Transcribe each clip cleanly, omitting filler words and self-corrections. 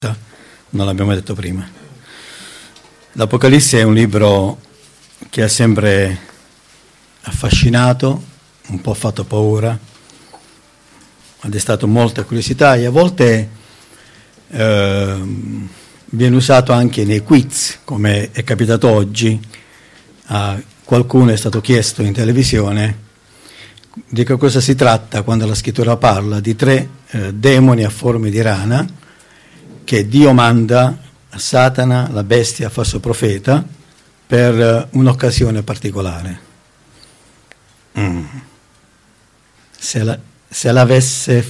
Non l'abbiamo detto prima. L'Apocalisse è un libro che ha sempre affascinato, un po' fatto paura, ha destato molta curiosità e a volte viene usato anche nei quiz, come è capitato oggi. A qualcuno è stato chiesto in televisione di che cosa si tratta quando la scrittura parla di 3 demoni a forma di rana che Dio manda a Satana, la bestia, falso profeta, per un'occasione particolare. Se l'avesse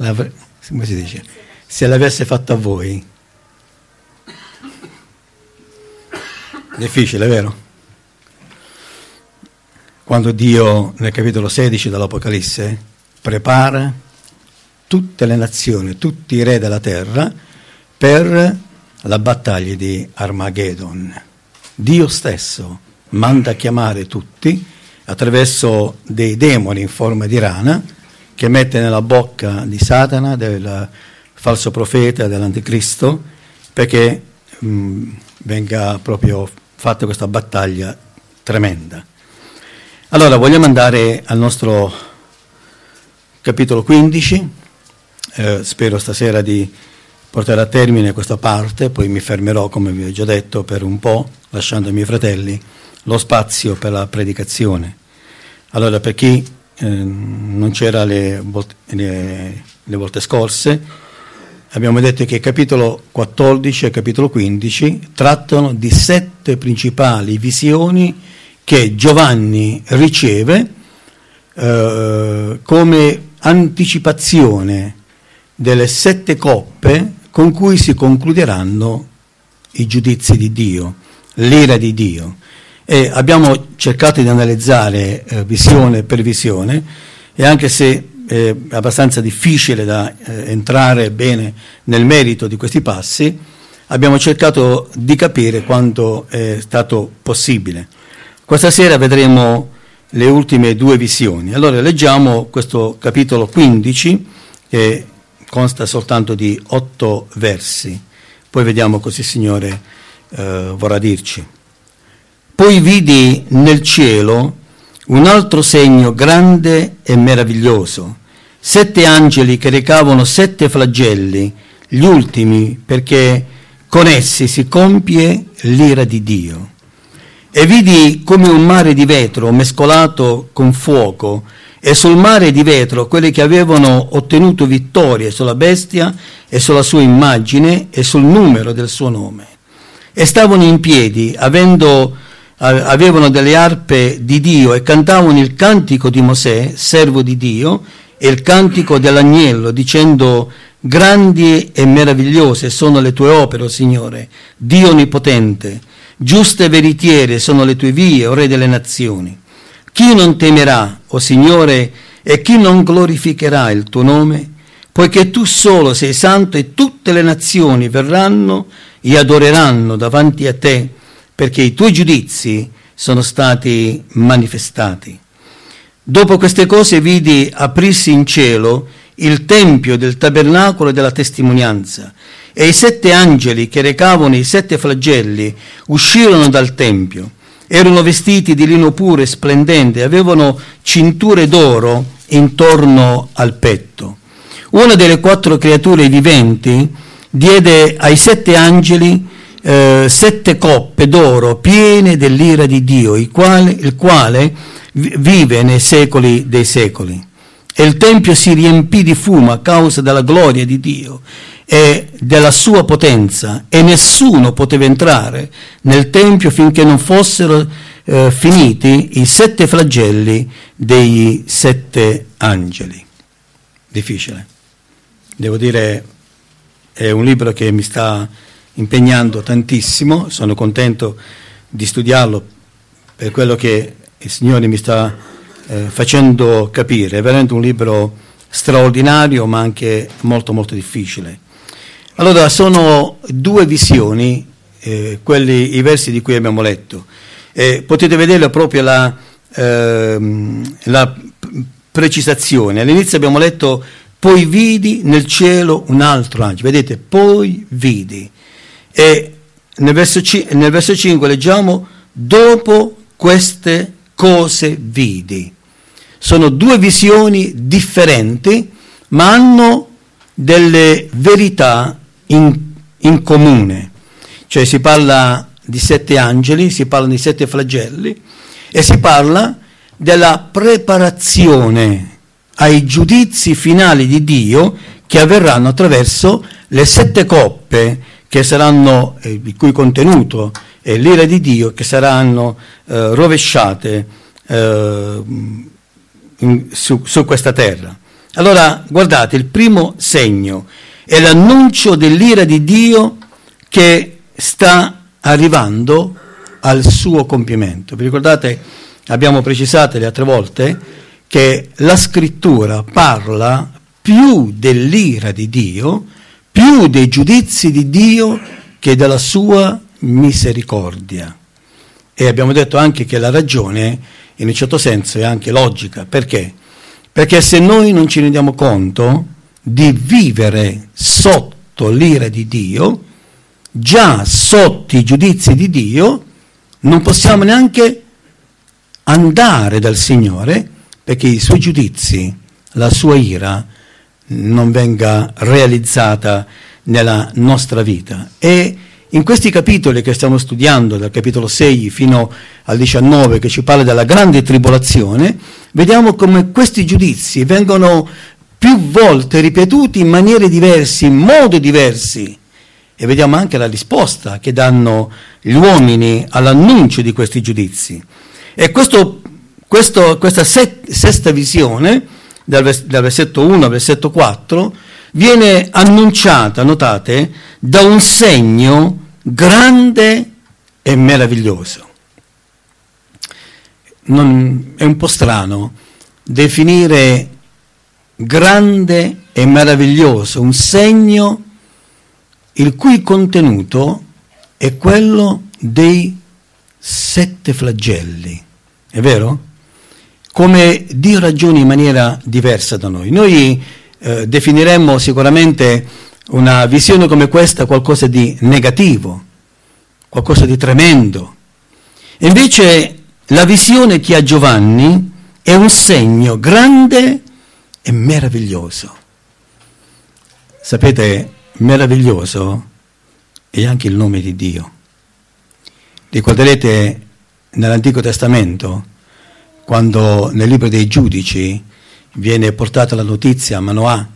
fatto a voi, difficile, vero? Quando Dio, nel capitolo 16 dell'Apocalisse, prepara tutte le nazioni, tutti i re della terra, per la battaglia di Armageddon. Dio stesso manda a chiamare tutti attraverso dei demoni in forma di rana che mette nella bocca di Satana, del falso profeta, dell'anticristo, perché venga proprio fatta questa battaglia tremenda. Allora vogliamo andare al nostro capitolo 15, spero stasera di portare a termine questa parte, poi mi fermerò, come vi ho già detto, per un po', lasciando ai miei fratelli lo spazio per la predicazione. Allora, per chi non c'era le volte scorse, abbiamo detto che il capitolo 14 e il capitolo 15 trattano di 7 principali visioni che Giovanni riceve come anticipazione delle 7 coppe con cui si concluderanno i giudizi di Dio, l'ira di Dio. E abbiamo cercato di analizzare visione per visione, e anche se è abbastanza difficile da entrare bene nel merito di questi passi, abbiamo cercato di capire quanto è stato possibile. Questa sera vedremo le ultime 2 visioni. Allora leggiamo questo capitolo 15, che consta soltanto di 8 versi, poi vediamo cosa il Signore vorrà dirci. Poi vidi nel cielo un altro segno grande e meraviglioso, 7 angeli che recavano 7 flagelli, gli ultimi, perché con essi si compie l'ira di Dio. E vidi come un mare di vetro mescolato con fuoco, e sul mare di vetro quelli che avevano ottenuto vittorie sulla bestia e sulla sua immagine e sul numero del suo nome. E stavano in piedi, avevano delle arpe di Dio e cantavano il cantico di Mosè, servo di Dio, e il cantico dell'agnello, dicendo: grandi e meravigliose sono le tue opere, o Signore, Dio onnipotente, giuste e veritiere sono le tue vie, o Re delle nazioni. Chi non temerà, o Signore, e chi non glorificherà il tuo nome? Poiché tu solo sei santo, e tutte le nazioni verranno e adoreranno davanti a te, perché i tuoi giudizi sono stati manifestati. Dopo queste cose vidi aprirsi in cielo il tempio del tabernacolo della testimonianza, e i 7 angeli che recavano i 7 flagelli uscirono dal tempio. Erano vestiti di lino puro e splendente, avevano cinture d'oro intorno al petto. Una delle 4 creature viventi diede ai 7 angeli 7 coppe d'oro piene dell'ira di Dio, il quale vive nei secoli dei secoli. E il tempio si riempì di fumo a causa della gloria di Dio e della sua potenza, e nessuno poteva entrare nel tempio finché non fossero finiti i 7 flagelli dei 7 angeli. Difficile. Devo dire, è un libro che mi sta impegnando tantissimo, sono contento di studiarlo per quello che il Signore mi sta facendo capire. È veramente un libro straordinario, ma anche molto molto difficile. Allora, sono 2 visioni, i versi di cui abbiamo letto. Potete vedere proprio la precisazione. All'inizio abbiamo letto poi vidi nel cielo un altro angelo. Vedete, poi vidi. E nel verso 5 leggiamo, dopo queste cose vidi. Sono due visioni differenti, ma hanno delle verità in comune. Cioè si parla di 7 angeli, si parla di 7 flagelli e si parla della preparazione ai giudizi finali di Dio che avverranno attraverso le 7 coppe che saranno, il cui contenuto è l'ira di Dio, che saranno rovesciate su questa terra. Allora, guardate, il primo segno è l'annuncio dell'ira di Dio che sta arrivando al suo compimento. Vi ricordate, abbiamo precisato le altre volte, che la scrittura parla più dell'ira di Dio, più dei giudizi di Dio che della sua misericordia. E abbiamo detto anche che la ragione, in un certo senso, è anche logica. Perché? Perché se noi non ci rendiamo conto di vivere sotto l'ira di Dio, già sotto i giudizi di Dio, non possiamo neanche andare dal Signore, perché i suoi giudizi, la sua ira, non venga realizzata nella nostra vita. E in questi capitoli che stiamo studiando, dal capitolo 6 fino al 19, che ci parla della grande tribolazione, vediamo come questi giudizi vengono più volte ripetuti in maniere diverse, in modi diversi, e vediamo anche la risposta che danno gli uomini all'annuncio di questi giudizi. E questa sesta visione, dal versetto 1 al versetto 4, viene annunciata, notate, da un segno grande e meraviglioso. È un po' strano definire grande e meraviglioso un segno il cui contenuto è quello dei 7 flagelli. È vero? Come Dio ragiona in maniera diversa da noi. Noi definiremmo sicuramente una visione come questa qualcosa di negativo, qualcosa di tremendo. Invece la visione che ha Giovanni è un segno grande e meraviglioso. Sapete, meraviglioso è anche il nome di Dio. Ricorderete nell'Antico Testamento, quando nel libro dei Giudici viene portata la notizia a Manoah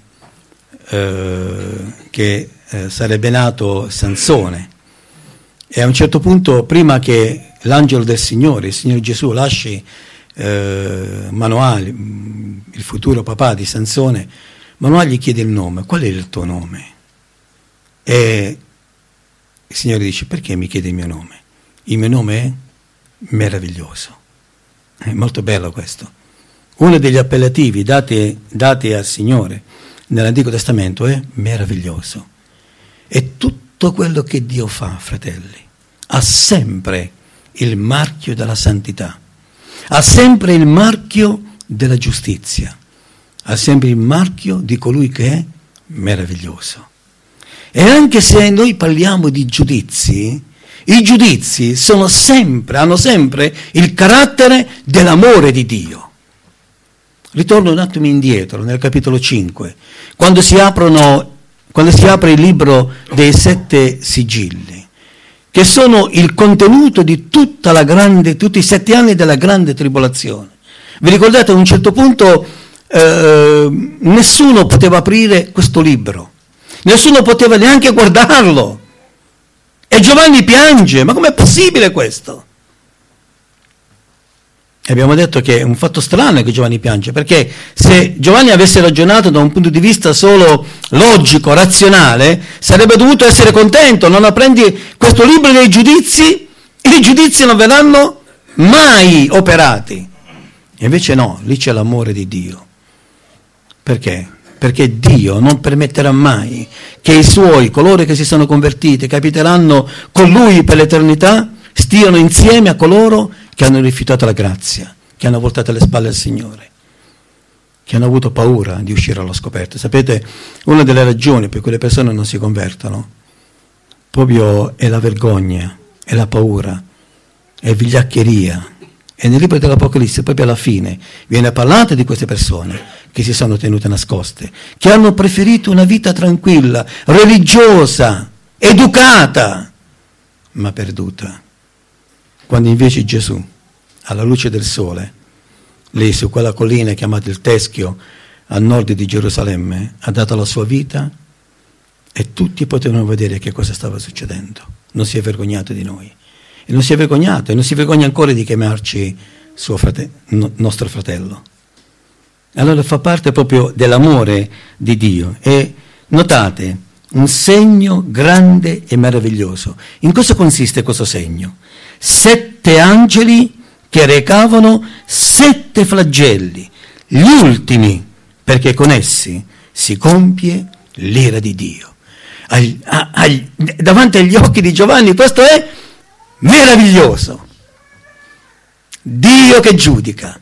che sarebbe nato Sansone, e a un certo punto, prima che l'angelo del Signore, il Signore Gesù, lasci Manoah, il futuro papà di Sansone, Manoah gli chiede il nome. Qual è il tuo nome? E il Signore dice: perché mi chiede il mio nome? Il mio nome è meraviglioso. È molto bello questo. Uno degli appellativi dati al Signore nell'Antico Testamento è meraviglioso. E tutto quello che Dio fa, fratelli, ha sempre il marchio della santità, ha sempre il marchio della giustizia, ha sempre il marchio di colui che è meraviglioso. E anche se noi parliamo di giudizi, i giudizi hanno sempre il carattere dell'amore di Dio. Ritorno un attimo indietro, nel capitolo 5, quando si apre il libro dei 7 sigilli, che sono il contenuto di tutti i 7 anni della grande tribolazione. Vi ricordate, a un certo punto nessuno poteva aprire questo libro, nessuno poteva neanche guardarlo. E Giovanni piange: ma com'è possibile questo? E abbiamo detto che è un fatto strano che Giovanni piange, perché se Giovanni avesse ragionato da un punto di vista solo logico, razionale, sarebbe dovuto essere contento. Non apprendi questo libro dei giudizi, i giudizi non verranno mai operati. E invece no, lì c'è l'amore di Dio. Perché? Perché Dio non permetterà mai che i suoi, coloro che si sono convertiti, che abiteranno con Lui per l'eternità, stiano insieme a coloro che hanno rifiutato la grazia, che hanno voltato le spalle al Signore, che hanno avuto paura di uscire allo scoperto. Sapete, una delle ragioni per cui le persone non si convertono proprio è la vergogna, è la paura, è vigliaccheria. E nel libro dell'Apocalisse, proprio alla fine, viene parlato di queste persone che si sono tenute nascoste, che hanno preferito una vita tranquilla, religiosa, educata, ma perduta. Quando invece Gesù, alla luce del sole, lì su quella collina chiamata il Teschio, a nord di Gerusalemme, ha dato la sua vita e tutti potevano vedere che cosa stava succedendo. Non si è vergognato di noi. E non si è vergognato, e non si vergogna ancora di chiamarci nostro fratello. Allora fa parte proprio dell'amore di Dio. E notate, un segno grande e meraviglioso. In cosa consiste questo segno? 7 angeli che recavano 7 flagelli, gli ultimi, perché con essi si compie l'ira di Dio. Davanti agli occhi di Giovanni questo è meraviglioso. Dio che giudica,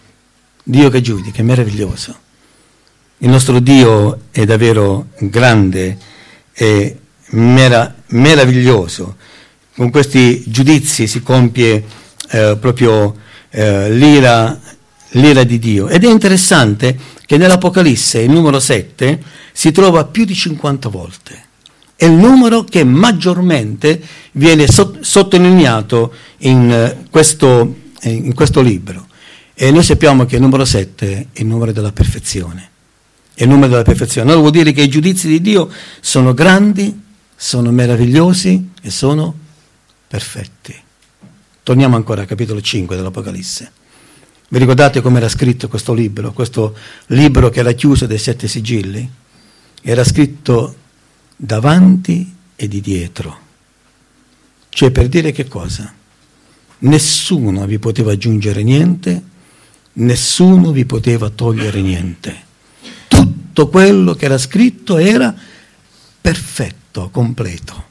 è meraviglioso. Il nostro Dio è davvero grande e meraviglioso. Con questi giudizi si compie proprio l'ira di Dio. Ed è interessante che nell'Apocalisse il numero 7 si trova più di 50 volte. È il numero che maggiormente viene sottolineato in questo libro. E noi sappiamo che il numero 7 è il numero della perfezione. È il numero della perfezione. Allora vuol dire che i giudizi di Dio sono grandi, sono meravigliosi e sono perfetti. Torniamo ancora al capitolo 5 dell'Apocalisse. Vi ricordate come era scritto questo libro che era chiuso dai 7 sigilli? Era scritto davanti e di dietro. Cioè, per dire che cosa? Nessuno vi poteva aggiungere niente, nessuno vi poteva togliere niente. Tutto quello che era scritto era perfetto, completo.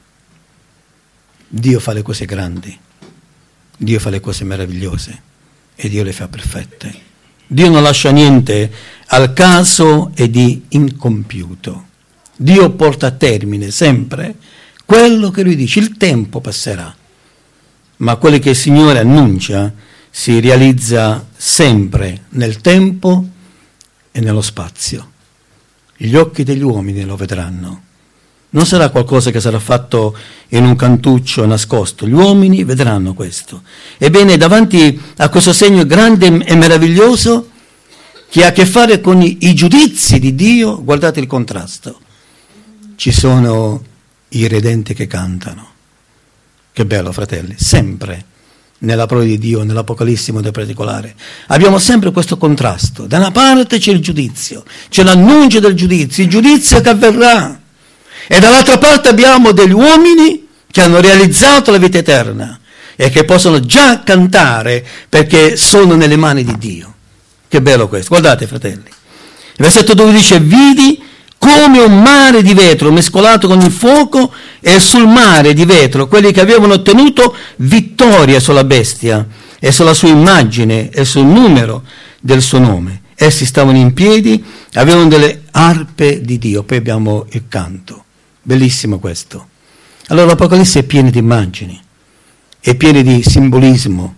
Dio fa le cose grandi, Dio fa le cose meravigliose e Dio le fa perfette. Dio non lascia niente al caso e di incompiuto. Dio porta a termine sempre quello che Lui dice. Il tempo passerà, ma quello che il Signore annuncia si realizza sempre nel tempo e nello spazio. Gli occhi degli uomini lo vedranno. Non sarà qualcosa che sarà fatto in un cantuccio nascosto. Gli uomini vedranno questo. Ebbene, davanti a questo segno grande e meraviglioso che ha a che fare con i giudizi di Dio, guardate il contrasto. Ci sono i redenti che cantano. Che bello, fratelli, sempre nella parola di Dio, nell'Apocalisse in modo particolare. Abbiamo sempre questo contrasto. Da una parte c'è il giudizio, c'è l'annuncio del giudizio, il giudizio che avverrà. E dall'altra parte abbiamo degli uomini che hanno realizzato la vita eterna e che possono già cantare perché sono nelle mani di Dio. Che bello questo. Guardate, fratelli. Il versetto 2 dice: vidi come un mare di vetro mescolato con il fuoco, e sul mare di vetro quelli che avevano ottenuto vittoria sulla bestia e sulla sua immagine e sul numero del suo nome. Essi stavano in piedi, avevano delle arpe di Dio. Poi abbiamo il canto. Bellissimo questo. Allora l'Apocalisse è pieno di immagini, è pieno di simbolismo,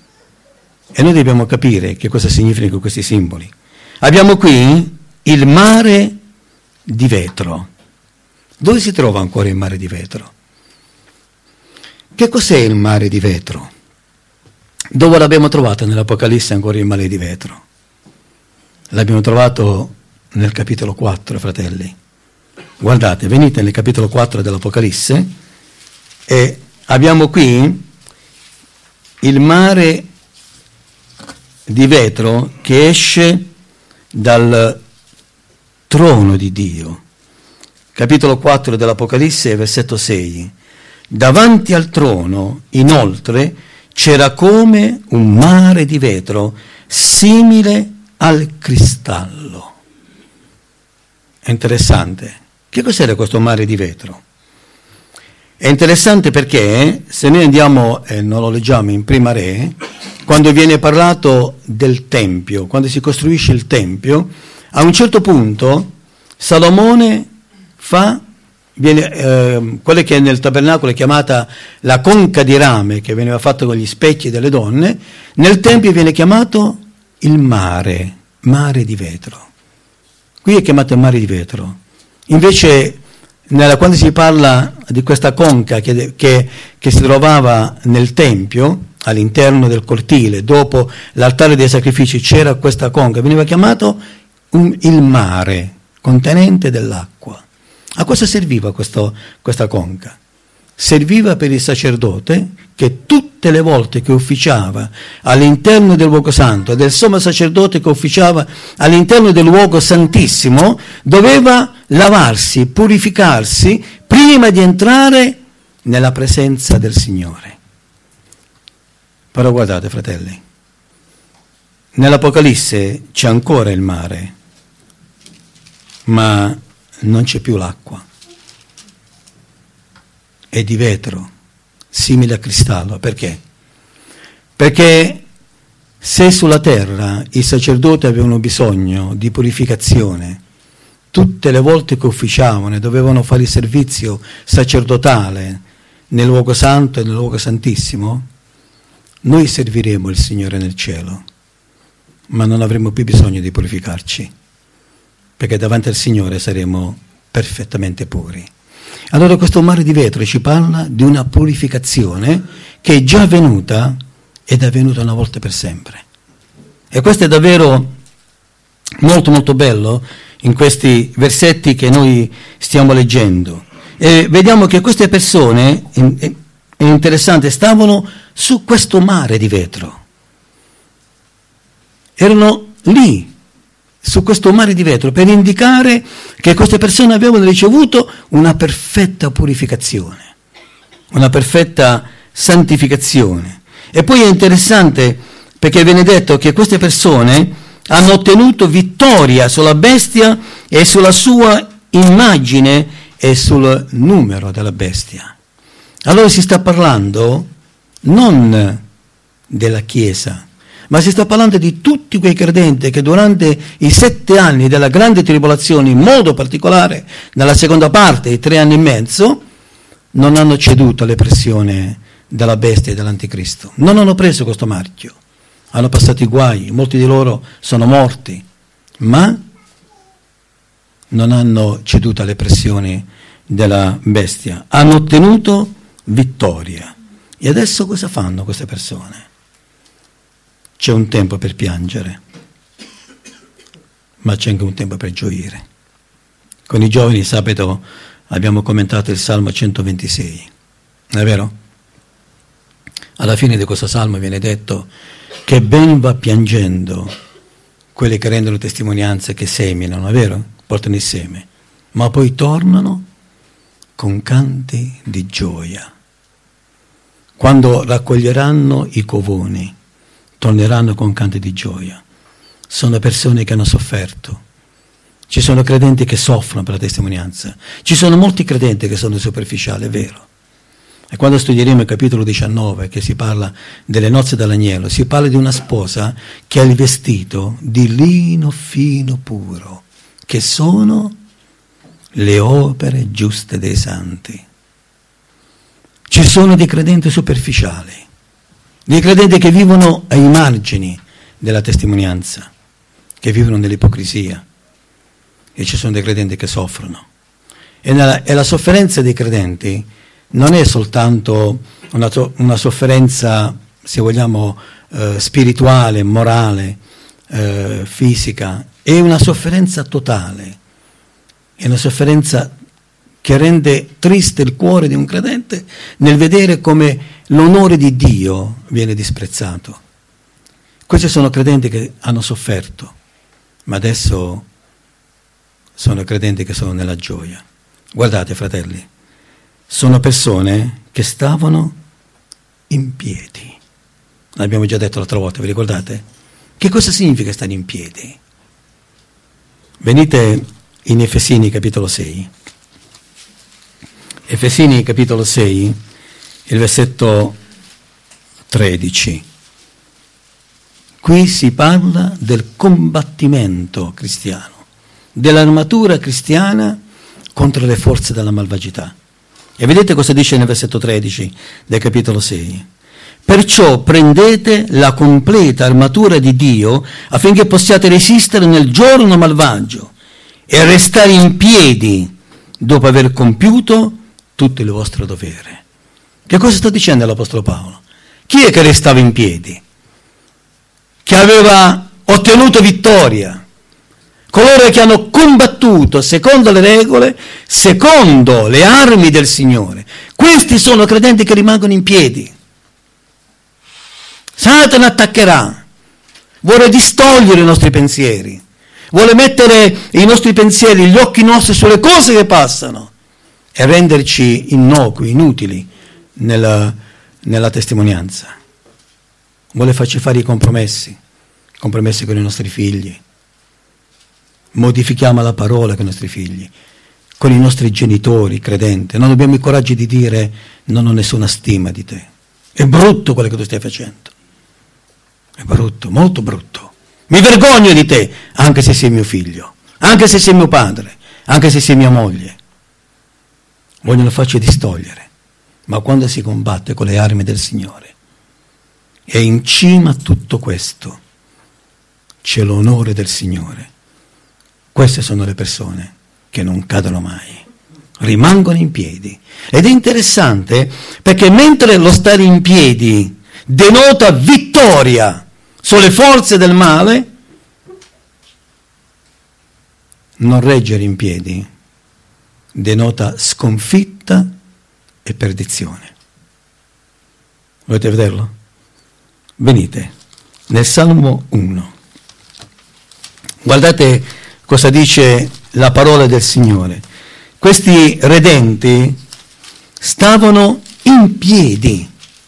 e noi dobbiamo capire che cosa significano questi simboli. Abbiamo qui il mare di vetro. Dove si trova ancora il mare di vetro? Che cos'è il mare di vetro? Dove l'abbiamo trovato nell'Apocalisse ancora il mare di vetro? L'abbiamo trovato nel capitolo 4, fratelli. Guardate, venite nel capitolo 4 dell'Apocalisse e abbiamo qui il mare di vetro che esce dal trono di Dio. Capitolo 4 dell'Apocalisse, versetto 6. Davanti al trono, inoltre, c'era come un mare di vetro simile al cristallo. È interessante. Che cos'era questo mare di vetro? È interessante perché se noi andiamo, non lo leggiamo in Prima Re, quando viene parlato del Tempio, quando si costruisce il Tempio, A un certo punto Salomone fa quella che nel tabernacolo è chiamata la conca di rame, che veniva fatta con gli specchi delle donne, nel Tempio viene chiamato il mare di vetro. Qui è chiamato il mare di vetro. Invece quando si parla di questa conca che si trovava nel Tempio, all'interno del cortile, dopo l'altare dei sacrifici c'era questa conca, veniva chiamato il mare, contenente dell'acqua. A cosa serviva questa conca? Serviva per il sacerdote che tutte le volte che ufficiava all'interno del luogo santo e del sommo sacerdote che ufficiava all'interno del luogo santissimo doveva lavarsi, purificarsi prima di entrare nella presenza del Signore. Però guardate, fratelli, nell'Apocalisse c'è ancora il mare, ma non c'è più l'acqua. È di vetro, simile a cristallo. Perché? Perché se sulla terra i sacerdoti avevano bisogno di purificazione, tutte le volte che ufficiavano e dovevano fare il servizio sacerdotale nel luogo santo e nel luogo santissimo, noi serviremo il Signore nel cielo, ma non avremo più bisogno di purificarci, perché davanti al Signore saremo perfettamente puri. Allora questo mare di vetro ci parla di una purificazione che è già avvenuta ed è avvenuta una volta per sempre. E questo è davvero molto molto bello in questi versetti che noi stiamo leggendo. E vediamo che queste persone, è interessante, stavano su questo mare di vetro. Erano lì, su questo mare di vetro, per indicare che queste persone avevano ricevuto una perfetta purificazione, una perfetta santificazione. E poi è interessante perché viene detto che queste persone hanno ottenuto vittoria sulla bestia e sulla sua immagine e sul numero della bestia. Allora si sta parlando non della Chiesa, ma si sta parlando di tutti quei credenti che durante i 7 anni della grande tribolazione, in modo particolare nella seconda parte, i 3 anni e mezzo, non hanno ceduto alle pressioni della bestia e dell'anticristo. Non hanno preso questo marchio, hanno passato i guai, molti di loro sono morti, ma non hanno ceduto alle pressioni della bestia, hanno ottenuto vittoria. E adesso cosa fanno queste persone? C'è un tempo per piangere, ma c'è anche un tempo per gioire. Con i giovani sabato abbiamo commentato il Salmo 126, non è vero? Alla fine di questo Salmo viene detto che ben va piangendo quelli che rendono testimonianza, che seminano, è vero? Portano il seme, ma poi tornano con canti di gioia. Quando raccoglieranno i covoni, torneranno con canti di gioia. Sono persone che hanno sofferto. Ci sono credenti che soffrono per la testimonianza. Ci sono molti credenti che sono superficiali, è vero. E quando studieremo il capitolo 19, che si parla delle nozze dell'agnello, si parla di una sposa che ha il vestito di lino fino puro, che sono le opere giuste dei santi. Ci sono dei credenti superficiali, dei credenti che vivono ai margini della testimonianza, che vivono nell'ipocrisia, e ci sono dei credenti che soffrono. E la sofferenza dei credenti non è soltanto una sofferenza, se vogliamo, spirituale, morale, fisica, è una sofferenza totale, è una sofferenza che rende triste il cuore di un credente nel vedere come l'onore di Dio viene disprezzato. Questi sono credenti che hanno sofferto, ma adesso sono credenti che sono nella gioia. Guardate, fratelli, sono persone che stavano in piedi. L'abbiamo già detto l'altra volta, vi ricordate? Che cosa significa stare in piedi? Venite in Efesini capitolo 6. Efesini capitolo 6, il versetto 13. Qui si parla del combattimento cristiano. dell'armatura cristiana contro le forze della malvagità. E vedete cosa dice nel versetto 13 del capitolo 6? Perciò prendete la completa armatura di Dio affinché possiate resistere nel giorno malvagio e restare in piedi dopo aver compiuto tutto il vostro dovere. Che cosa sta dicendo l'Apostolo Paolo? Chi è che restava in piedi? Che aveva ottenuto vittoria? Coloro che hanno combattuto secondo le regole, secondo le armi del Signore. Questi sono credenti che rimangono in piedi. Satana attaccherà, vuole distogliere i nostri pensieri, vuole mettere i nostri pensieri, gli occhi nostri sulle cose che passano e renderci innocui, inutili nella testimonianza. Vuole farci fare i compromessi con i nostri figli. Modifichiamo la parola con i nostri figli, con i nostri genitori credenti. Non abbiamo il coraggio di dire: non ho nessuna stima di te. È brutto quello che tu stai facendo. È brutto, molto brutto. Mi vergogno di te, anche se sei mio figlio, anche se sei mio padre, anche se sei mia moglie. Vogliono farci distogliere. Ma quando si combatte con le armi del Signore, e in cima a tutto questo c'è l'onore del Signore. Queste sono le persone che non cadono mai, rimangono in piedi. Ed è interessante perché mentre lo stare in piedi denota vittoria sulle forze del male, non reggere in piedi denota sconfitta e perdizione. Volete vederlo? Venite nel Salmo 1. Guardate cosa dice la parola del Signore. Questi redenti stavano in piedi.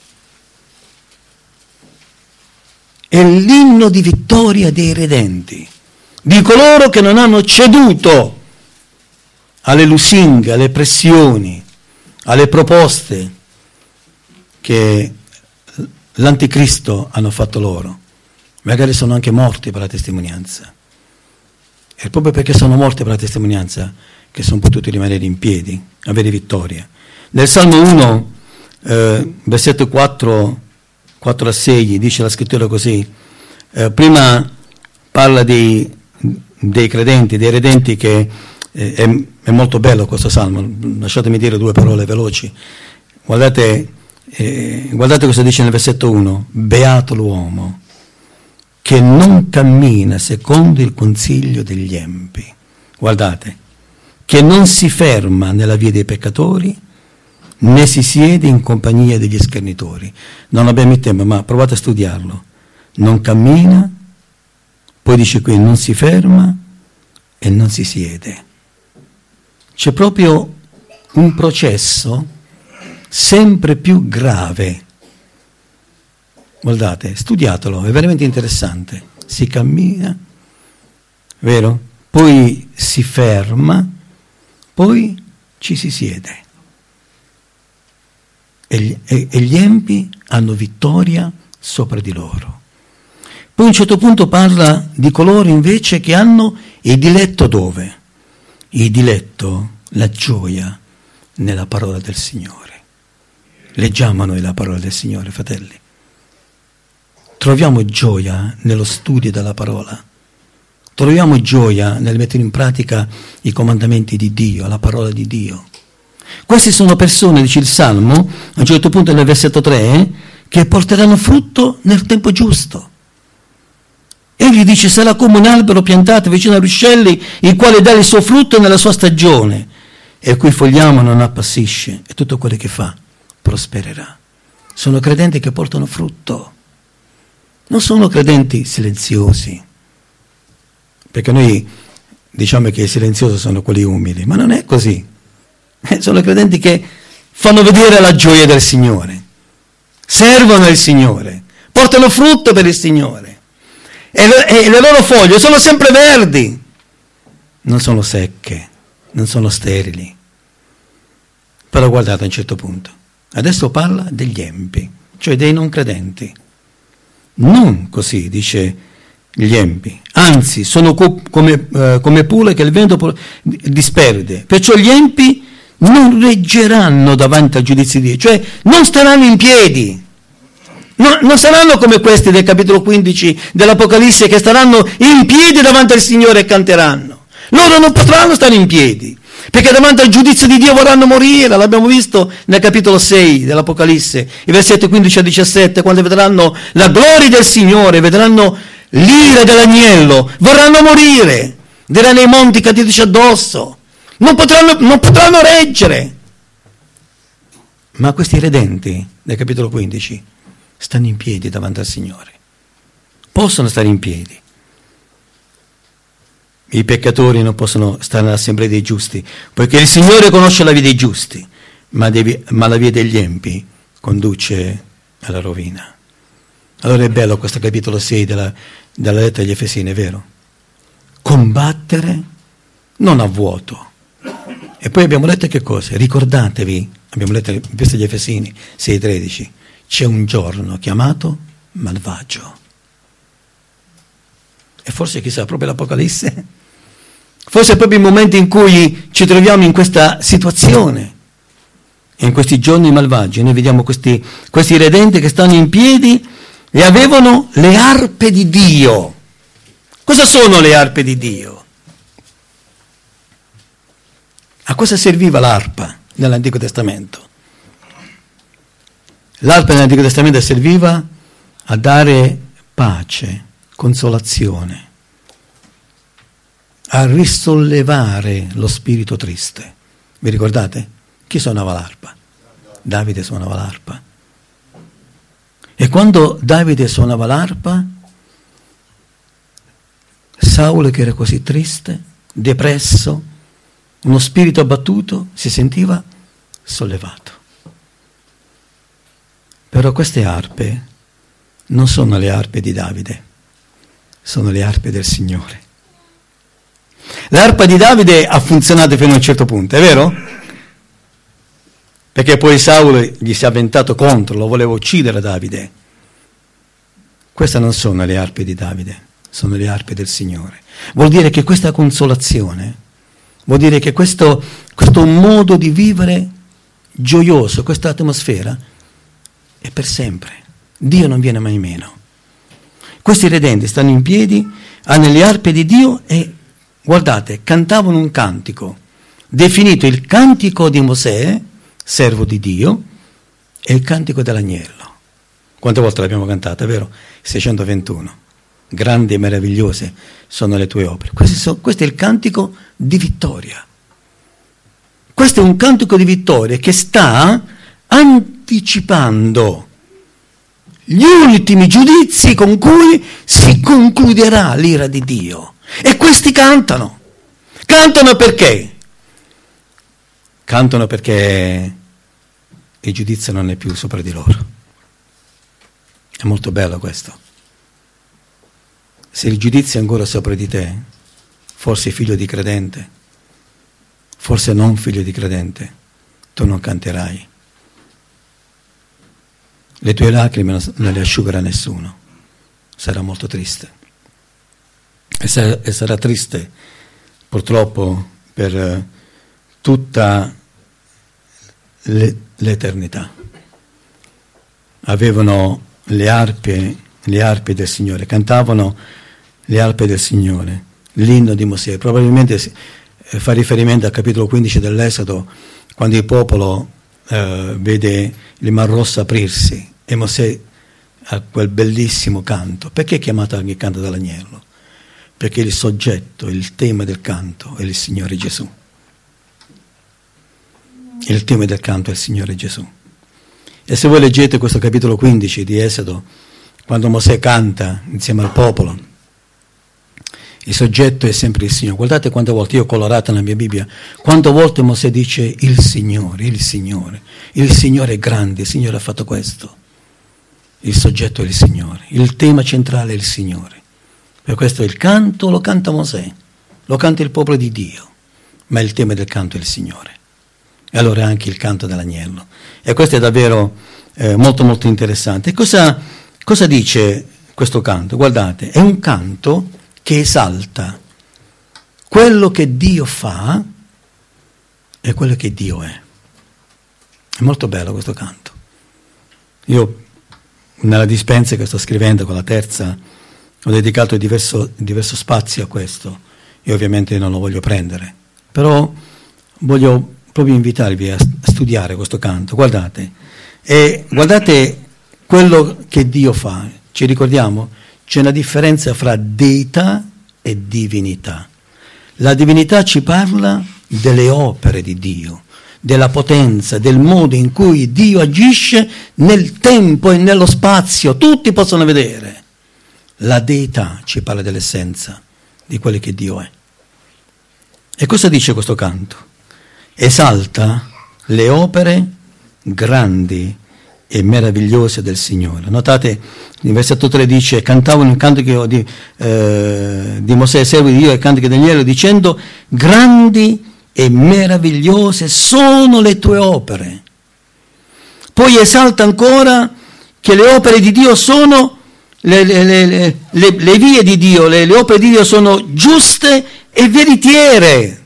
È l'inno di vittoria dei redenti, di coloro che non hanno ceduto alle lusinghe, alle pressioni, alle proposte che l'anticristo hanno fatto loro. Magari sono anche morti per la testimonianza. È proprio perché sono morti per la testimonianza che sono potuti rimanere in piedi, avere vittoria. Nel Salmo 1, versetto 4 a 6, dice la scrittura così. Prima parla dei credenti, dei redenti, che è molto bello questo Salmo. Lasciatemi dire due parole veloci. Guardate cosa dice nel versetto 1. Beato l'uomo che non cammina secondo il consiglio degli empi. Guardate, che non si ferma nella via dei peccatori, né si siede in compagnia degli schernitori. Non abbiamo il tempo, ma provate a studiarlo. Non cammina, poi dice qui non si ferma e non si siede. C'è proprio un processo sempre più grave. Guardate, studiatelo, è veramente interessante. Si cammina, vero? Poi si ferma, poi ci si siede. E gli empi hanno vittoria sopra di loro. Poi a un certo punto parla di coloro invece che hanno il diletto dove? Il diletto, la gioia nella parola del Signore. Leggiamo noi la parola del Signore, fratelli. Troviamo gioia nello studio della parola. Troviamo gioia nel mettere in pratica i comandamenti di Dio, la parola di Dio. Queste sono persone, dice il Salmo, a un certo punto nel versetto 3, che porteranno frutto nel tempo giusto. Egli dice: sarà come un albero piantato vicino a ruscelli, il quale dà il suo frutto nella sua stagione, e il cui fogliame non appassisce, e tutto quello che fa prospererà. Sono credenti che portano frutto, non sono credenti silenziosi, perché noi diciamo che i silenziosi sono quelli umili, ma non è così. Sono credenti che fanno vedere la gioia del Signore, servono il Signore, portano frutto per il Signore, e le loro foglie sono sempre verdi, non sono secche, non sono sterili. Però guardate a un certo punto, adesso parla degli empi, cioè dei non credenti. Non così, dice gli empi, anzi sono come pule che il vento disperde, perciò gli empi non reggeranno davanti al giudizio di Dio, cioè non staranno in piedi. Non saranno come questi del capitolo 15 dell'Apocalisse, che staranno in piedi davanti al Signore e canteranno. Loro non potranno stare in piedi, perché davanti al giudizio di Dio vorranno morire. L'abbiamo visto nel capitolo 6 dell'Apocalisse, i versetti 15 a 17, quando vedranno la gloria del Signore, vedranno l'ira dell'agnello, vorranno morire, vedranno i monti cadutici addosso, non potranno reggere. Ma questi redenti del capitolo 15 stanno in piedi davanti al Signore, possono stare in piedi. I peccatori non possono stare nell'assemblea dei giusti, poiché il Signore conosce la via dei giusti, ma la via degli empi conduce alla rovina. Allora è bello questo capitolo 6 della lettera agli Efesini, è vero? Combattere non a vuoto. E poi abbiamo letto che cosa? Ricordatevi, abbiamo letto agli Efesini 6,13, c'è un giorno chiamato malvagio. E forse chissà, proprio l'Apocalisse? Forse è proprio il momento in cui ci troviamo in questa situazione, in questi giorni malvagi. Noi vediamo questi redenti che stanno in piedi e avevano le arpe di Dio. Cosa sono le arpe di Dio? A cosa serviva l'arpa nell'Antico Testamento? L'arpa nell'Antico Testamento serviva a dare pace, consolazione, a risollevare lo spirito triste. Vi ricordate? Chi suonava l'arpa? Davide suonava l'arpa. E quando Davide suonava l'arpa, Saulo, che era così triste, depresso, uno spirito abbattuto, si sentiva sollevato. Però queste arpe non sono le arpe di Davide, sono le arpe del Signore. L'arpa di Davide ha funzionato fino a un certo punto, è vero? Perché poi Saulo gli si è avventato contro, lo voleva uccidere Davide. Queste non sono le arpe di Davide, sono le arpe del Signore. Vuol dire che questa consolazione, vuol dire che questo modo di vivere gioioso, questa atmosfera, è per sempre. Dio non viene mai meno. Questi redenti stanno in piedi, hanno le arpe di Dio e, guardate, cantavano un cantico, definito il cantico di Mosè, servo di Dio, e il cantico dell'agnello. Quante volte l'abbiamo cantata, è vero? 621. Grandi e meravigliose sono le tue opere. Questo è il cantico di vittoria. Questo è un cantico di vittoria che sta anticipando gli ultimi giudizi con cui si concluderà l'ira di Dio. E questi cantano. Cantano perché? Cantano perché il giudizio non è più sopra di loro. È molto bello questo. Se il giudizio è ancora sopra di te, forse figlio di credente, forse non figlio di credente, tu non canterai. Le tue lacrime non le asciugherà nessuno. Sarà molto triste. E sarà triste, purtroppo, per tutta l'eternità. Avevano le arpe del Signore, cantavano le arpe del Signore, l'inno di Mosè. Probabilmente fa riferimento al capitolo 15 dell'Esodo, quando il popolo vede il Mar Rosso aprirsi e Mosè ha quel bellissimo canto. Perché è chiamato anche il canto dell'agnello? Perché il soggetto, il tema del canto è il Signore Gesù. Il tema del canto è il Signore Gesù. E se voi leggete questo capitolo 15 di Esodo, quando Mosè canta insieme al popolo, il soggetto è sempre il Signore. Guardate quante volte, io ho colorato nella mia Bibbia, quante volte Mosè dice il Signore, il Signore. Il Signore è grande, il Signore ha fatto questo. Il soggetto è il Signore, il tema centrale è il Signore. Per questo il canto lo canta Mosè, lo canta il popolo di Dio, ma il tema del canto è il Signore. E allora anche il canto dell'agnello. E questo è davvero molto molto interessante. Cosa dice questo canto? Guardate, è un canto che esalta quello che Dio fa e quello che Dio è. È molto bello questo canto. Io nella dispensa che sto scrivendo con la terza ho dedicato diverso spazio a questo. Io ovviamente non lo voglio prendere, però voglio proprio invitarvi a studiare questo canto. Guardate, e guardate quello che Dio fa. Ci ricordiamo? C'è una differenza fra deità e divinità. La divinità ci parla delle opere di Dio, della potenza, del modo in cui Dio agisce nel tempo e nello spazio. Tutti possono vedere. La deità ci parla dell'essenza di quello che Dio è. E cosa dice questo canto? Esalta le opere grandi e meravigliose del Signore. Notate, il versetto 3 dice: cantavano il cantico di Mosè, servo di Dio, e il cantico di Daniele, dicendo: grandi e meravigliose sono le tue opere. Poi esalta ancora che le opere di Dio sono le vie di Dio, le opere di Dio sono giuste e veritiere.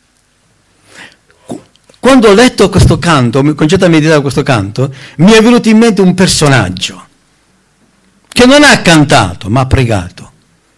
Quando ho letto questo canto, mi ho cominciato a meditare questo canto, mi è venuto in mente un personaggio che non ha cantato, ma ha pregato.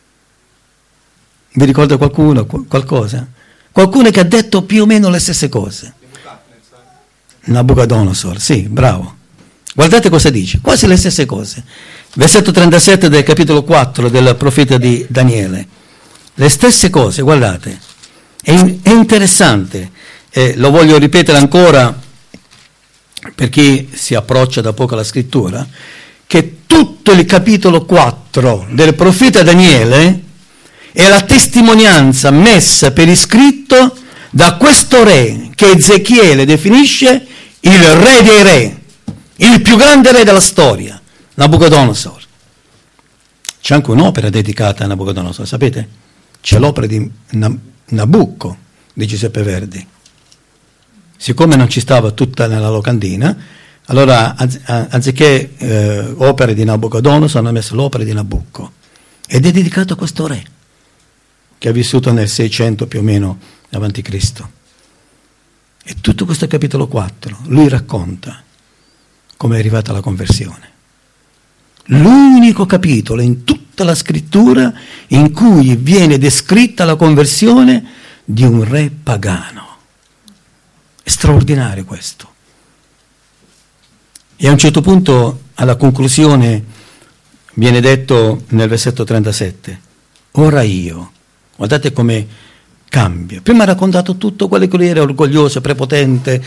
Vi ricorda qualcuno, qualcosa? Qualcuno che ha detto più o meno le stesse cose. Nabucodonosor, sì, bravo. Guardate cosa dice, quasi le stesse cose. Versetto 37 del capitolo 4 del profeta di Daniele. Le stesse cose, guardate. È interessante. Lo voglio ripetere ancora per chi si approccia da poco alla scrittura, che tutto il capitolo 4 del profeta Daniele è la testimonianza messa per iscritto da questo re che Ezechiele definisce il re dei re, il più grande re della storia, Nabucodonosor. C'è anche un'opera dedicata a Nabucodonosor, sapete? C'è l'opera di Nabucco di Giuseppe Verdi. Siccome non ci stava tutta nella locandina, allora anziché opere di Nabucodonosor hanno messo l'opera di Nabucco, ed è dedicato a questo re che ha vissuto nel 600 più o meno avanti Cristo. E tutto questo capitolo 4 lui racconta come è arrivata la conversione. L'unico capitolo in tutta la scrittura in cui viene descritta la conversione di un re pagano. È straordinario questo. E a un certo punto, alla conclusione, viene detto nel versetto 37, ora io, guardate come cambia. Prima ha raccontato tutto quello che lui era, orgoglioso, prepotente,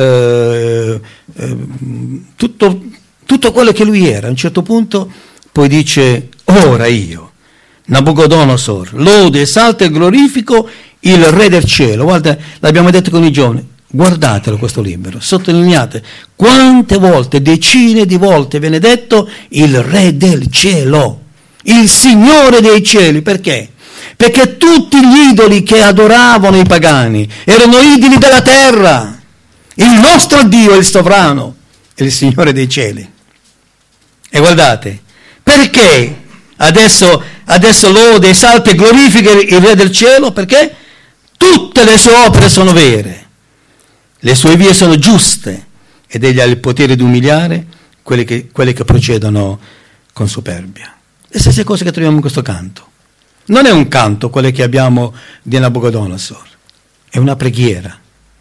tutto quello che lui era. A un certo punto poi dice, ora io, Nabucodonosor, lode, esalta e glorifico il re del cielo. Guarda, l'abbiamo detto con i giovani, guardatelo questo libro, sottolineate quante volte, decine di volte viene detto il re del cielo, il Signore dei cieli. Perché? Perché tutti gli idoli che adoravano i pagani erano idoli della terra. Il nostro Dio è il sovrano, è il Signore dei cieli. E guardate, perché adesso lode, esalta e glorifica il re del cielo? Perché tutte le sue opere sono vere, le sue vie sono giuste, ed egli ha il potere di umiliare quelli che procedono con superbia. Le stesse cose che troviamo in questo canto. Non è un canto quello che abbiamo di Nabucodonosor, è una preghiera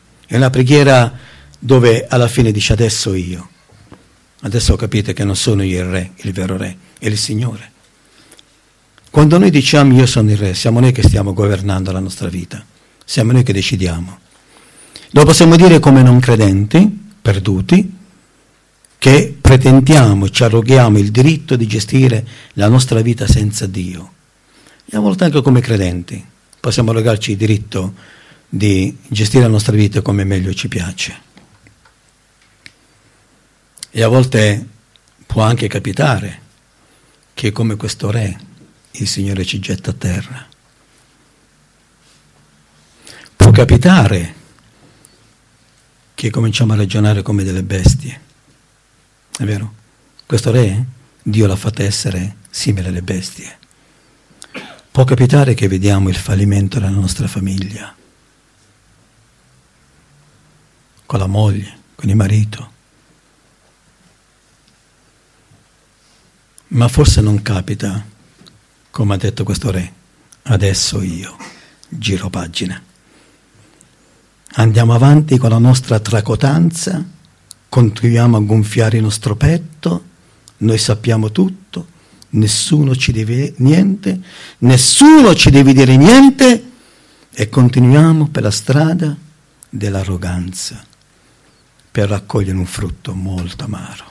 dove alla fine dice adesso capite che non sono io il re, il vero re, è il Signore. Quando noi diciamo io sono il re, siamo noi che stiamo governando la nostra vita, siamo noi che decidiamo. Lo possiamo dire come non credenti, perduti, che pretendiamo, ci arroghiamo il diritto di gestire la nostra vita senza Dio. E a volte anche come credenti possiamo arrogarci il diritto di gestire la nostra vita come meglio ci piace. E a volte può anche capitare che come questo re il Signore ci getta a terra. Può capitare che cominciamo a ragionare come delle bestie. È vero? Questo re Dio l'ha fatto essere simile alle bestie. Può capitare che vediamo il fallimento della nostra famiglia, con la moglie, con il marito. Ma forse non capita, come ha detto questo re, adesso io giro pagina. Andiamo avanti con la nostra tracotanza, continuiamo a gonfiare il nostro petto, noi sappiamo tutto, nessuno ci deve niente, nessuno ci deve dire niente e continuiamo per la strada dell'arroganza per raccogliere un frutto molto amaro.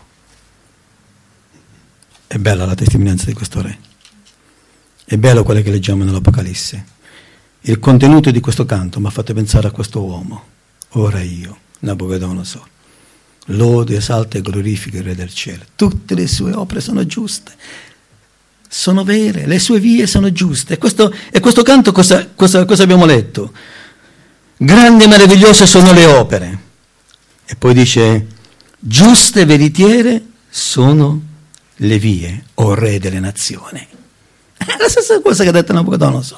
È bella la testimonianza di questo re, è bello quello che leggiamo nell'Apocalisse. Il contenuto di questo canto mi ha fatto pensare a questo uomo. Ora io, Nabucodonosor, lode, esalta e glorifica il Re del cielo. Tutte le sue opere sono giuste, sono vere, le sue vie sono giuste. E questo canto cosa abbiamo letto? Grandi e meravigliose sono le opere. E poi dice, giuste e veritiere sono le vie, o Re delle nazioni. È la stessa cosa che ha detto Nabucodonosor.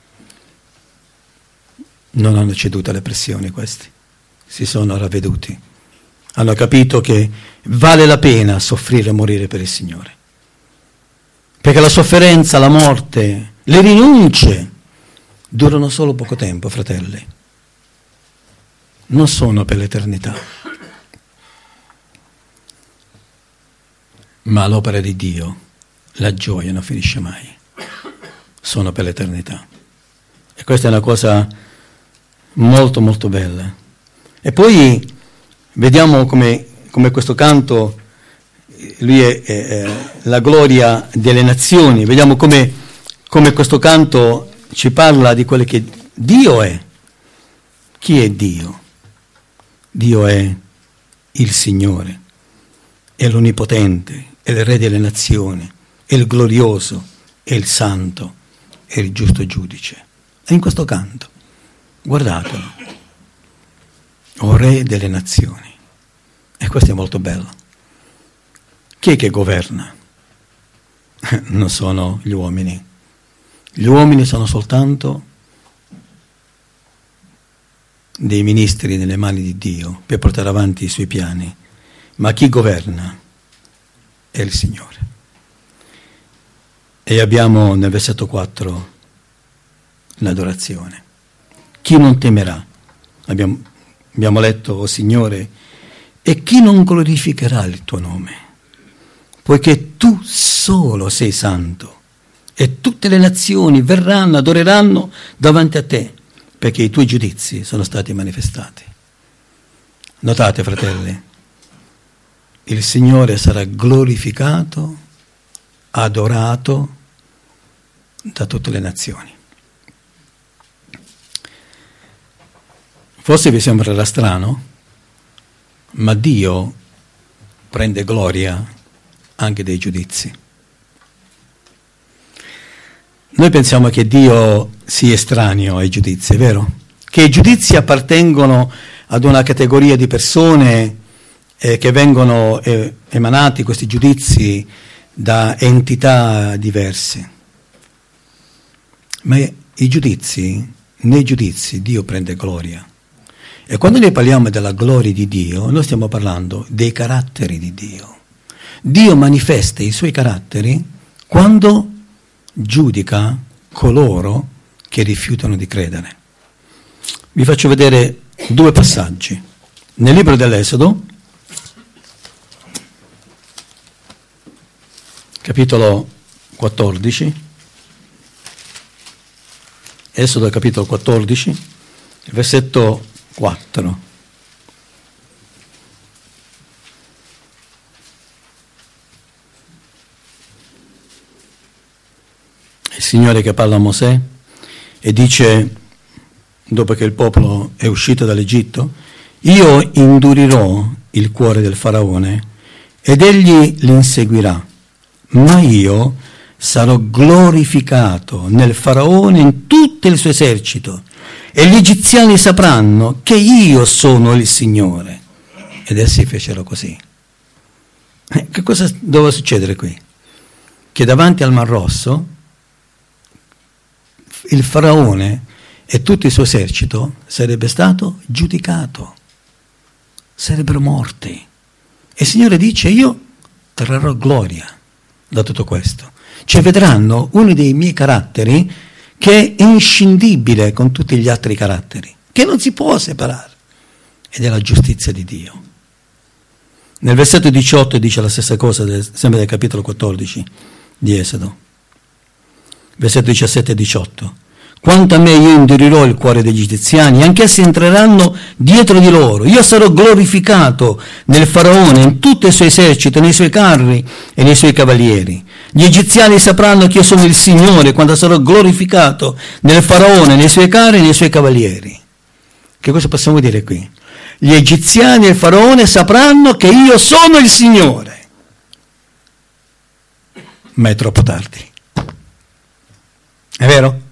Non hanno ceduto alle pressioni questi, si sono ravveduti, hanno capito che vale la pena soffrire e morire per il Signore, perché la sofferenza, la morte, le rinunce durano solo poco tempo, fratelli, non sono per l'eternità, ma l'opera di Dio, la gioia non finisce mai, sono per l'eternità. E questa è una cosa molto molto bella. E poi vediamo come questo canto, lui è la gloria delle nazioni, vediamo come questo canto ci parla di quello che Dio è. Chi è Dio? Dio è il Signore, è l'Onnipotente, è il Re delle nazioni, è il glorioso, è il Santo, è il giusto giudice. È in questo canto. Guardatelo, o Re delle nazioni, e questo è molto bello. Chi è che governa? Non sono gli uomini sono soltanto dei ministri nelle mani di Dio per portare avanti i suoi piani, ma chi governa è il Signore. E abbiamo nel versetto 4 l'adorazione. Chi non temerà? Abbiamo letto, o Signore, e chi non glorificherà il tuo nome? Poiché tu solo sei santo e tutte le nazioni verranno, adoreranno davanti a te, perché i tuoi giudizi sono stati manifestati. Notate, fratelli, il Signore sarà glorificato, adorato da tutte le nazioni. Forse vi sembrerà strano, ma Dio prende gloria anche dei giudizi. Noi pensiamo che Dio sia estraneo ai giudizi, è vero? Che i giudizi appartengono ad una categoria di persone che vengono emanati, questi giudizi, da entità diverse. Ma nei giudizi Dio prende gloria. E quando noi parliamo della gloria di Dio, noi stiamo parlando dei caratteri di Dio. Dio manifesta i suoi caratteri quando giudica coloro che rifiutano di credere. Vi faccio vedere 2 passaggi. Nel libro dell'Esodo, capitolo 14, Esodo capitolo 14, versetto 4. Il Signore che parla a Mosè e dice, dopo che il popolo è uscito dall'Egitto, io indurirò il cuore del faraone ed egli li inseguirà, ma io sarò glorificato nel faraone e in tutto il suo esercito, e gli egiziani sapranno che io sono il Signore. Ed essi fecero così. Che cosa doveva succedere qui? che davanti al Mar Rosso il faraone e tutto il suo esercito sarebbe stato giudicato, sarebbero morti. E il Signore dice: io trarrò gloria da tutto questo. Cioè vedranno uno dei miei caratteri che è inscindibile con tutti gli altri caratteri, che non si può separare, ed è la giustizia di Dio. Nel versetto 18 dice la stessa cosa, sempre del capitolo 14 di Esodo, versetto 17 e 18. Quanto a me, io indurirò il cuore degli egiziani, anch'essi entreranno dietro di loro. Io sarò glorificato nel faraone, in tutto il suo esercito, nei suoi carri e nei suoi cavalieri. Gli egiziani sapranno che io sono il Signore quando sarò glorificato nel faraone, nei suoi carri e nei suoi cavalieri. Che cosa possiamo dire qui? Gli egiziani e il faraone sapranno che io sono il Signore. Ma è troppo tardi. È vero?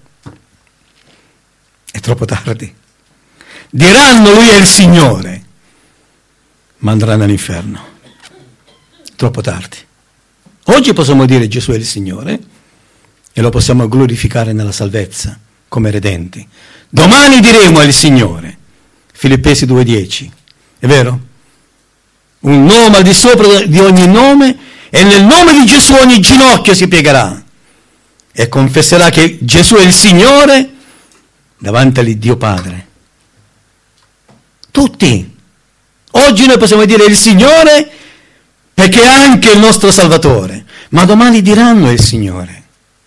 È troppo tardi. Diranno lui è il Signore, ma andranno all'inferno. Troppo tardi. Oggi possiamo dire Gesù è il Signore e lo possiamo glorificare nella salvezza come redenti. Domani diremo è il Signore. Filippesi 2,10. È vero? Un nome al di sopra di ogni nome, e nel nome di Gesù ogni ginocchio si piegherà e confesserà che Gesù è il Signore davanti all'Iddio Padre. Tutti. Oggi noi possiamo dire il Signore perché è anche il nostro Salvatore, ma domani diranno è il Signore.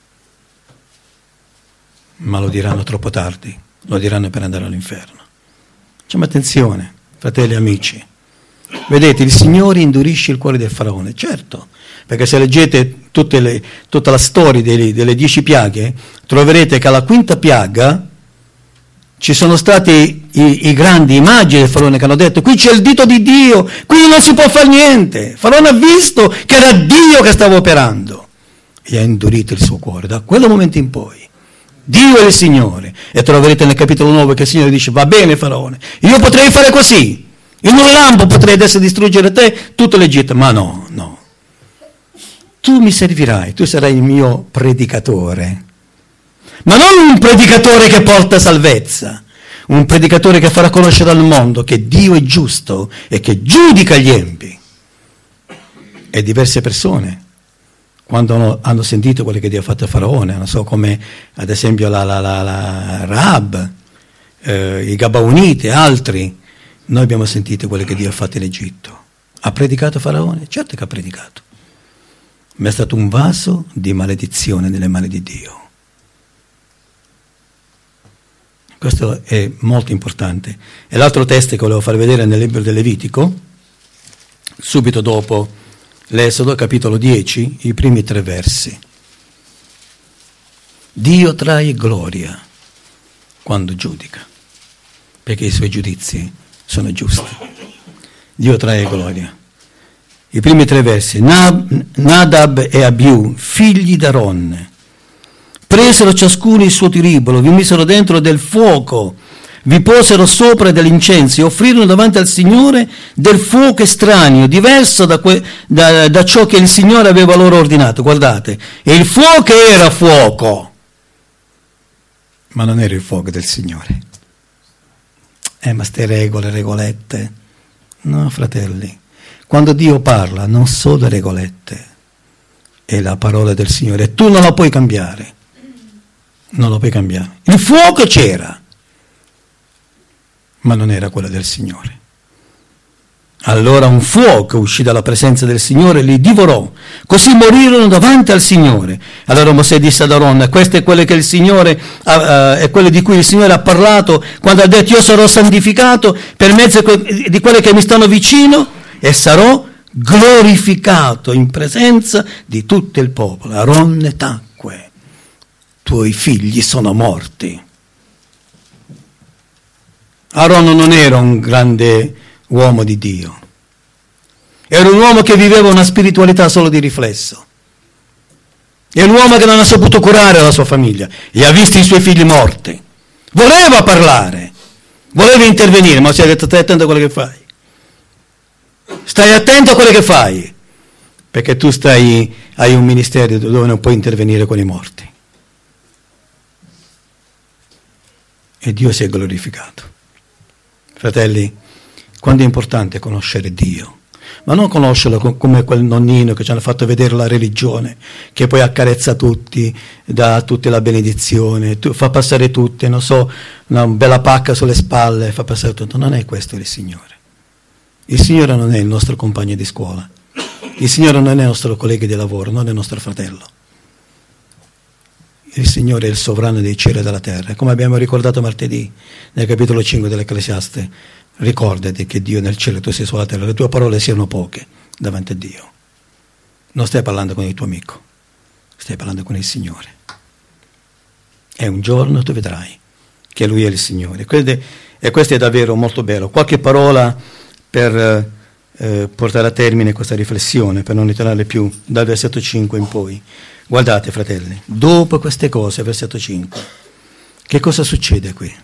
Ma lo diranno troppo tardi, lo diranno per andare all'inferno. Facciamo attenzione, fratelli e amici. Vedete, il Signore indurisce il cuore del faraone, certo, perché se leggete tutta la storia delle 10 piaghe, troverete che alla quinta piaga ci sono stati i grandi magi del faraone che hanno detto: qui c'è il dito di Dio, qui non si può fare niente. Il faraone ha visto che era Dio che stava operando e ha indurito il suo cuore. Da quel momento in poi Dio è il Signore, e troverete nel capitolo 9 che il Signore dice: va bene faraone, io potrei fare così, in un lampo potrei adesso distruggere te, tutto l'Egitto, ma no, tu mi servirai, tu sarai il mio predicatore, ma non un predicatore che porta salvezza, un predicatore che farà conoscere al mondo che Dio è giusto e che giudica gli empi. E diverse persone, quando hanno sentito quello che Dio ha fatto a Faraone, non so, come ad esempio la Rahab, i Gabaoniti e altri, noi abbiamo sentito quello che Dio ha fatto in Egitto. Ha predicato Faraone? Certo che ha predicato, ma è stato un vaso di maledizione nelle mani di Dio. Questo è molto importante. E l'altro testo che volevo far vedere nel libro del Levitico, subito dopo l'Esodo, capitolo 10, i primi 3 versi. Dio trae gloria quando giudica, perché i suoi giudizi sono giusti. Dio trae gloria. I primi 3 versi. Nadab e Abiù, figli d'Aaron, presero ciascuno il suo tiribolo, vi misero dentro del fuoco, vi posero sopra dell'incenso e offrirono davanti al Signore del fuoco estraneo, diverso da ciò che il Signore aveva loro ordinato. Guardate, e il fuoco era fuoco, ma non era il fuoco del Signore. Ma ste regolette. No, fratelli, quando Dio parla non sono le regolette, è la parola del Signore, e tu non la puoi cambiare. Non lo puoi cambiare. Il fuoco c'era, ma non era quello del Signore. Allora un fuoco uscì dalla presenza del Signore e li divorò. Così morirono davanti al Signore. Allora Mosè disse ad Aaron: questo è quello che il Signore è quello di cui il Signore ha parlato quando ha detto: io sarò santificato per mezzo di quelli che mi stanno vicino e sarò glorificato in presenza di tutto il popolo. Aaron tacque. Tuoi figli sono morti. Aaron non era un grande uomo di Dio, era un uomo che viveva una spiritualità solo di riflesso, è un uomo che non ha saputo curare la sua famiglia e ha visto i suoi figli morti. Voleva parlare, voleva intervenire, ma si è detto: stai attento a quello che fai, stai attento a quello che fai, perché tu hai un ministero dove non puoi intervenire con i morti. E Dio si è glorificato. Fratelli, quando è importante conoscere Dio, ma non conoscerlo come quel nonnino che ci hanno fatto vedere la religione, che poi accarezza tutti, dà a tutti la benedizione, fa passare tutti, non so, una bella pacca sulle spalle, fa passare tutto. Non è questo il Signore. Il Signore non è il nostro compagno di scuola, il Signore non è il nostro collega di lavoro, non è il nostro fratello. Il Signore è il sovrano dei cieli e della terra. Come abbiamo ricordato martedì nel capitolo 5 dell'Ecclesiaste, ricordati che Dio è nel cielo e tu sei sulla terra, le tue parole siano poche davanti a Dio. Non stai parlando con il tuo amico, stai parlando con il Signore. E un giorno tu vedrai che Lui è il Signore. E questo è davvero molto bello. Qualche parola per portare a termine questa riflessione, per non ritornare più dal versetto 5 in poi. Guardate, fratelli, dopo queste cose, versetto 5, che cosa succede qui?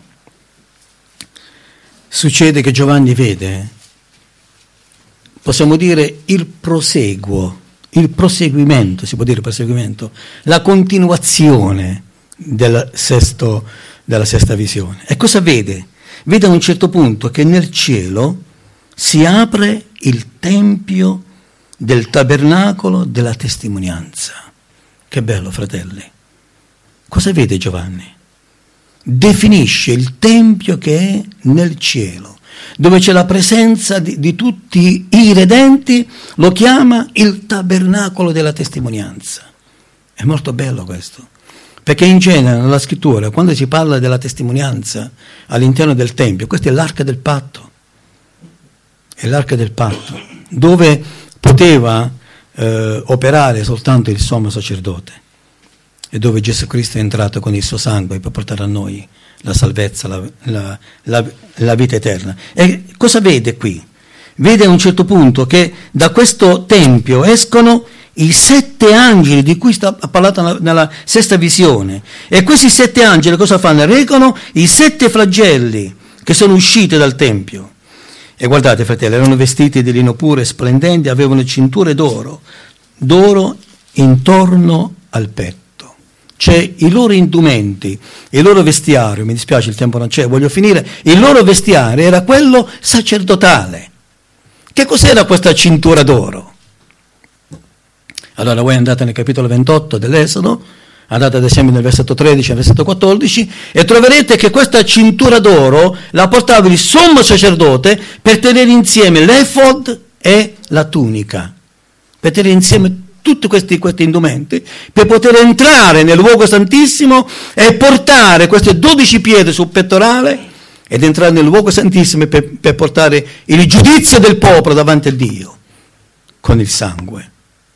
Succede che Giovanni vede, possiamo dire, il proseguimento, si può dire proseguimento, la continuazione della sesta visione. E cosa vede? Vede a un certo punto che nel cielo si apre il tempio del tabernacolo della testimonianza. Che bello, fratelli. Cosa vede Giovanni? Definisce il tempio che è nel cielo, dove c'è la presenza di tutti i redenti, lo chiama il tabernacolo della testimonianza. È molto bello questo, perché in genere nella scrittura, quando si parla della testimonianza all'interno del tempio, questa è l'arca del patto. È l'arca del patto, dove poteva operare soltanto il sommo sacerdote, e dove Gesù Cristo è entrato con il suo sangue per portare a noi la salvezza, la vita eterna. E cosa vede qui? Vede a un certo punto che da questo tempio escono i 7 angeli di cui sta parlato nella sesta visione, e questi 7 angeli cosa fanno? Recano i 7 flagelli che sono usciti dal tempio. E guardate, fratelli, erano vestiti di lino puro e splendenti, avevano cinture d'oro intorno al petto. Cioè i loro indumenti, il loro vestiario, mi dispiace il tempo non c'è, voglio finire, il loro vestiario era quello sacerdotale. Che cos'era questa cintura d'oro? Allora voi andate nel capitolo 28 dell'Esodo, andate ad esempio nel versetto 13 e nel versetto 14 e troverete che questa cintura d'oro la portava il sommo sacerdote per tenere insieme l'efod e la tunica, per tenere insieme tutti questi indumenti, per poter entrare nel luogo santissimo e portare queste 12 pietre sul pettorale ed entrare nel luogo santissimo per portare il giudizio del popolo davanti a Dio con il sangue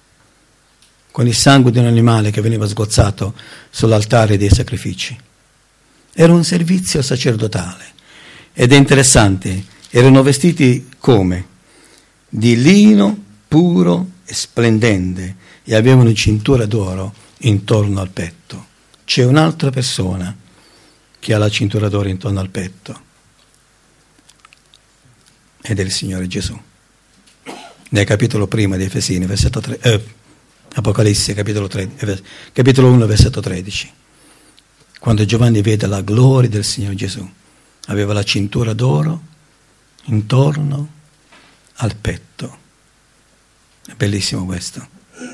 di un animale che veniva sgozzato sull'altare dei sacrifici. Era un servizio sacerdotale ed è interessante, erano vestiti come? Di lino puro e splendente e avevano cintura d'oro intorno al petto. C'è un'altra persona che ha la cintura d'oro intorno al petto ed è il Signore Gesù. Nel capitolo 1 di Efesini, versetto 3, Apocalisse, capitolo 1, versetto 13. Quando Giovanni vede la gloria del Signore Gesù, aveva la cintura d'oro intorno al petto. È bellissimo questo.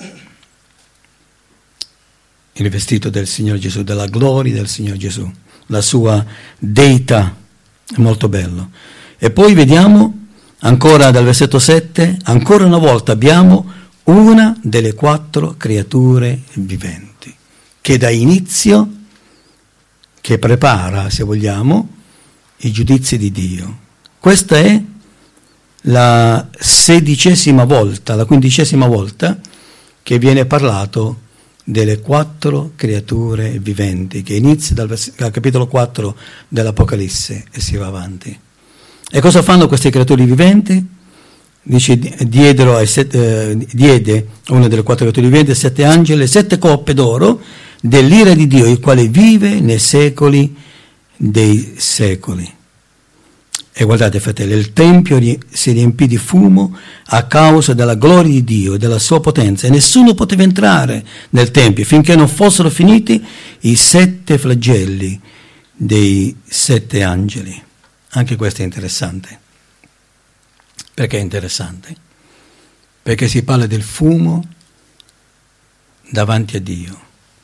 Il vestito del Signore Gesù, della gloria del Signore Gesù, la sua deità, è molto bello. E poi vediamo ancora dal versetto 7, ancora una volta abbiamo una delle 4 creature viventi che dà inizio, che prepara, se vogliamo, i giudizi di Dio. Questa è la 16ª volta, la 15ª volta che viene parlato delle 4 creature viventi, che inizia dal capitolo 4 dell'Apocalisse e si va avanti. E cosa fanno queste creature viventi? Dice, diede una delle 4 creature viventi, 7 angeli, 7 coppe d'oro dell'ira di Dio, il quale vive nei secoli dei secoli. E guardate, fratelli, il Tempio si riempì di fumo a causa della gloria di Dio e della sua potenza, e nessuno poteva entrare nel Tempio finché non fossero finiti i 7 flagelli dei 7 angeli. Anche questo è interessante. Perché è interessante? Perché si parla del fumo davanti a Dio.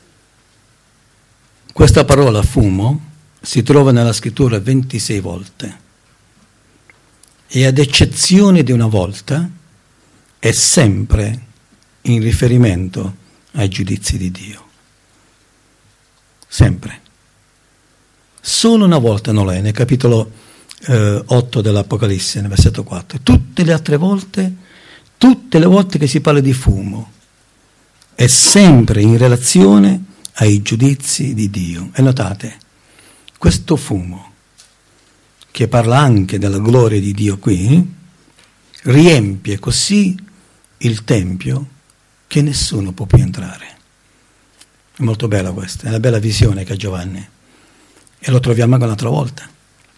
Questa parola fumo si trova nella scrittura 26 volte e ad eccezione di una volta è sempre in riferimento ai giudizi di Dio. Sempre. Solo una volta non è, nel capitolo 8 dell'Apocalisse, nel versetto 4. Tutte le altre volte, tutte le volte che si parla di fumo, è sempre in relazione ai giudizi di Dio. E notate, questo fumo, che parla anche della gloria di Dio qui, riempie così il Tempio che nessuno può più entrare. È molto bella questa, è una bella visione che ha Giovanni. E lo troviamo anche un'altra volta.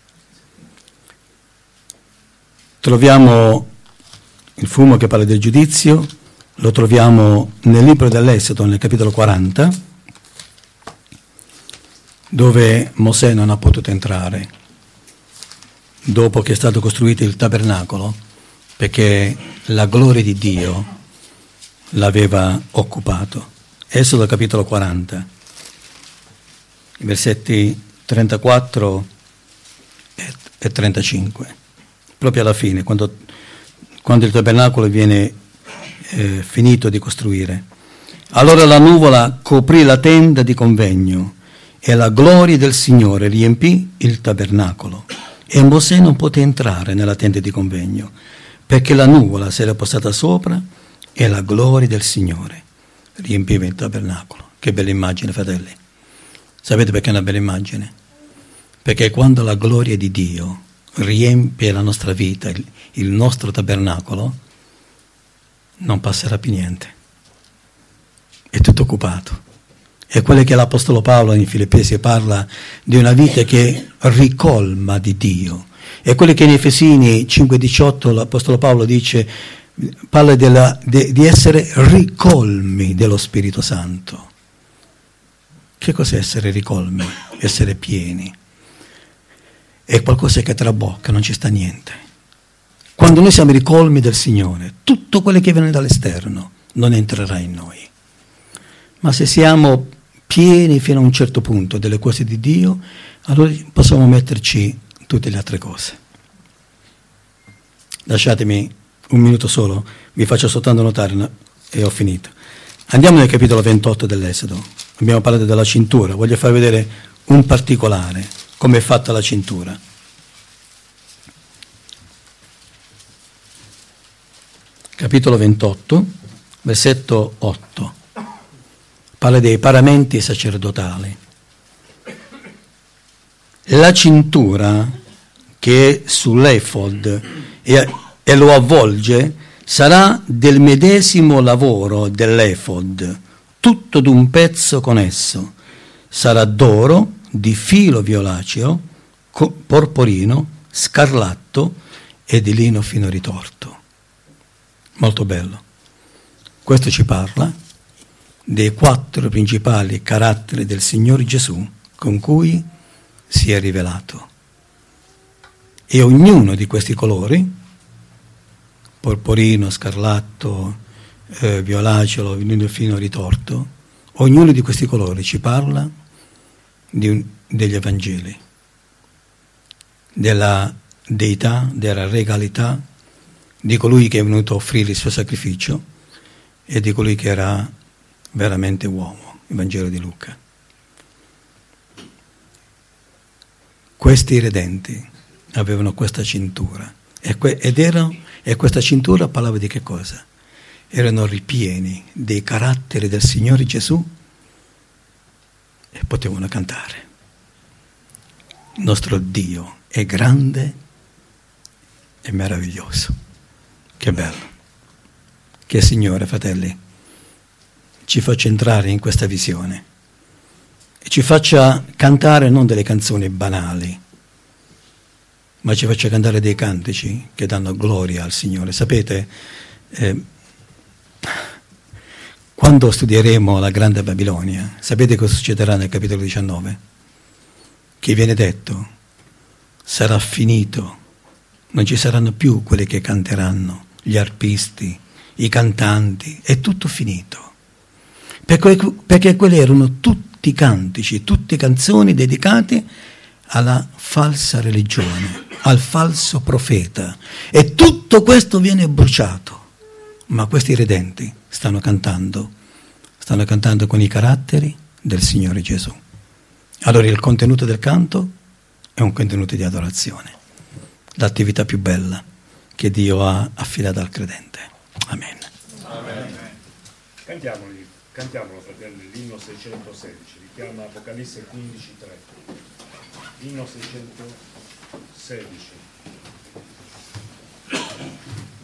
Troviamo il fumo che parla del giudizio, lo troviamo nel libro dell'Esodo, nel capitolo 40, dove Mosè non ha potuto entrare dopo che è stato costruito il tabernacolo, perché la gloria di Dio l'aveva occupato. Esodo capitolo 40, versetti 34 e 35, proprio alla fine, quando il tabernacolo viene finito di costruire. Allora la nuvola coprì la tenda di convegno e la gloria del Signore riempì il tabernacolo. E Mosè non poté entrare nella tenda di convegno, perché la nuvola si era postata sopra e la gloria del Signore riempiva il tabernacolo. Che bella immagine, fratelli. Sapete perché è una bella immagine? Perché quando la gloria di Dio riempie la nostra vita, il nostro tabernacolo, non passerà più niente. È tutto occupato. È quello che l'Apostolo Paolo in Filippesi parla di una vita che ricolma di Dio. È quello che in Efesini 5,18 l'Apostolo Paolo dice, parla di essere ricolmi dello Spirito Santo. Che cos'è essere ricolmi? Essere pieni. È qualcosa che trabocca, non ci sta niente. Quando noi siamo ricolmi del Signore, tutto quello che viene dall'esterno non entrerà in noi. Ma se siamo pieni fino a un certo punto delle cose di Dio, allora possiamo metterci tutte le altre cose. Lasciatemi un minuto solo, vi faccio soltanto notare e ho finito. Andiamo nel capitolo 28 dell'Esodo. Abbiamo parlato della cintura, voglio far vedere un particolare, come è fatta la cintura. Capitolo 28, versetto 8. Parla dei paramenti sacerdotali. La cintura che è sull'efod e lo avvolge sarà del medesimo lavoro dell'efod, tutto d'un pezzo con esso. Sarà d'oro, di filo violaceo, porporino, scarlatto e di lino fino ritorto. Molto bello. Questo ci parla dei 4 principali caratteri del Signore Gesù con cui si è rivelato. E ognuno di questi colori, porporino, scarlatto, violaceo, lino fino ritorto, ognuno di questi colori ci parla degli Evangeli, della deità, della regalità, di colui che è venuto a offrire il suo sacrificio e di colui che era veramente uomo, il Vangelo di Luca. Questi redenti avevano questa cintura e questa cintura parlava di che cosa? Erano ripieni dei caratteri del Signore Gesù e potevano cantare. Il nostro Dio è grande e meraviglioso. Che bello. Che Signore, fratelli, ci faccia entrare in questa visione e ci faccia cantare non delle canzoni banali, ma ci faccia cantare dei cantici che danno gloria al Signore. Sapete, quando studieremo la Grande Babilonia, sapete cosa succederà nel capitolo 19? Che viene detto, sarà finito, non ci saranno più quelli che canteranno, gli arpisti, i cantanti, è tutto finito. Perché quelli erano tutti cantici, tutte canzoni dedicate alla falsa religione, al falso profeta. E tutto questo viene bruciato. Ma questi redenti stanno cantando con i caratteri del Signore Gesù. Allora il contenuto del canto è un contenuto di adorazione, l'attività più bella che Dio ha affidato al credente. Amen. Amen. Cantiamolo, fratelli, l'inno 616, richiama Apocalisse 15:3. Inno 616.